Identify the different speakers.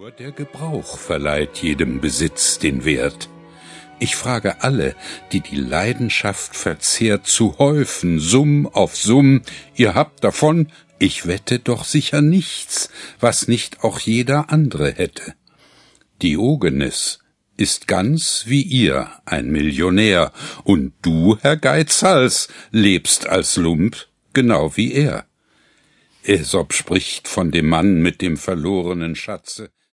Speaker 1: Nur der Gebrauch verleiht jedem Besitz den Wert. Ich frage alle, die die Leidenschaft verzehrt, zu häufen, Summ auf Summ, ihr habt davon, ich wette doch sicher nichts, was nicht auch jeder andere hätte. Diogenes ist ganz wie ihr ein Millionär, und du, Herr Geizhals, lebst als Lump, genau wie er. Aesop spricht von dem Mann mit dem verlorenen Schatze.